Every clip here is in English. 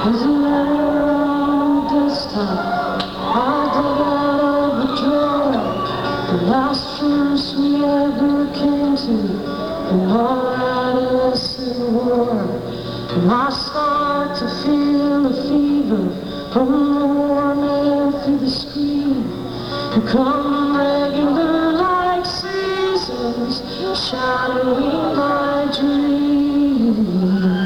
There's a letter on the desktop I dug out of the drawer. The last verse we ever came to in our adolescent war. And I start to feel a fever from the warm air through the screen. You come regular like seasons, shadowing my dreams.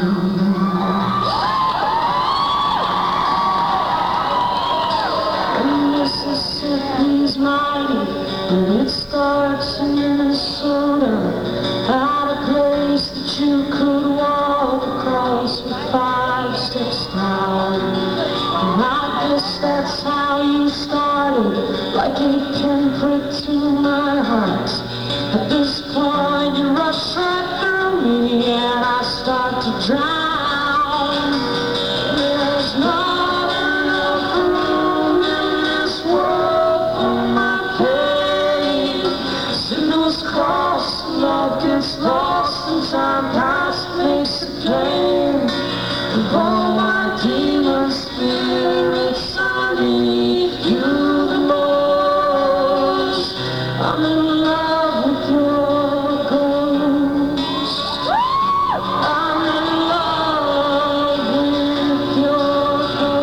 Mississippi's mighty, and it starts in Minnesota, at a place that you could walk across with 5 steps down. And I guess that's how you started, like a pinprick to my heart. At this point you rush right through me, and I start to drown. There's not enough room in this world for my pain. Signals cross, love gets lost, and time past makes it plain. Of all my demon spirits, I need you the most. I'm in love with your ghost. I'm in love with your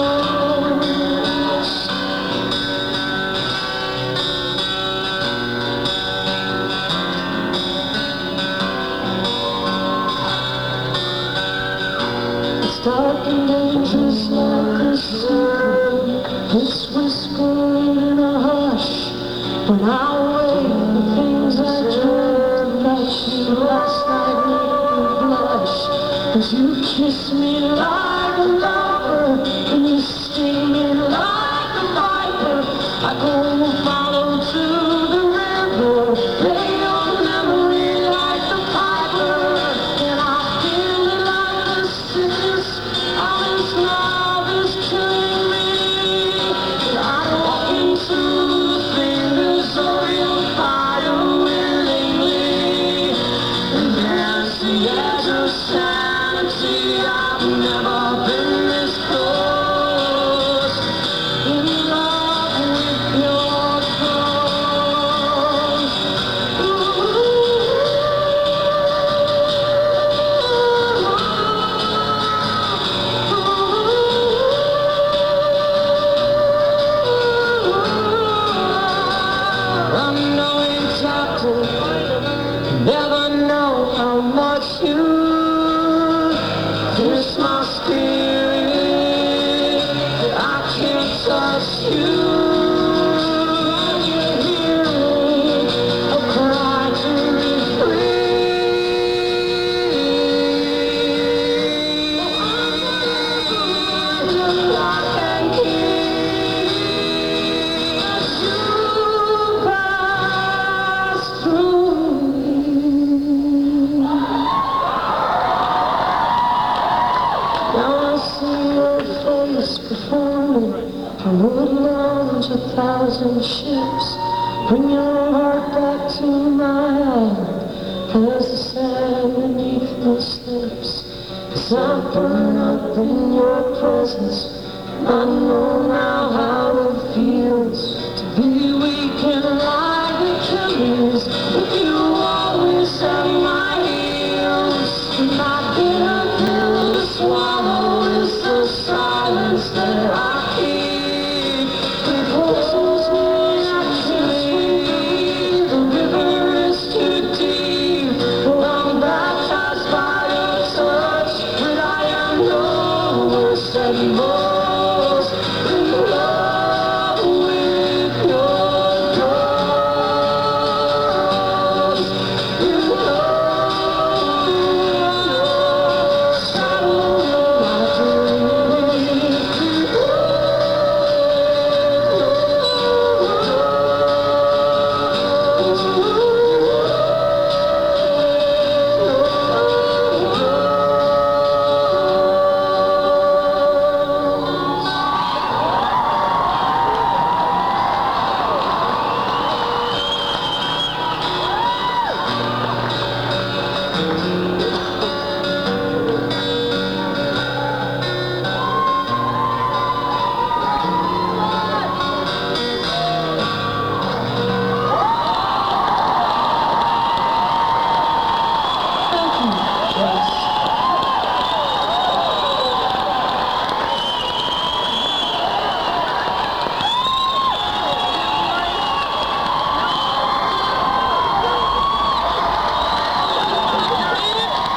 ghost. It's dark and dangerous like a secret. It's whispered in a hush. When I wake, the things I dreamed about you last night make me blush. Cause you kiss me like a lover, and you sting me like a viper. I go follow to the river, play your memory like the piper. And I feel it like the sickness of this love is killing me. And I walk into the fingers of your fire willingly. And there's the edge of sanity. I've never been this close. In love with your ghost. Unknowing chapter, never know how much you pierce my spirit. I can't touch you. You're hearing a cry to be free. Just lock and key as you pass through me. Now I see your face before me. I would launch 1,000 ships, bring your heart back to my island, as the sand beneath my steps. As I burn up in your presence, I know now how it feels to be weak and like Achilles with you.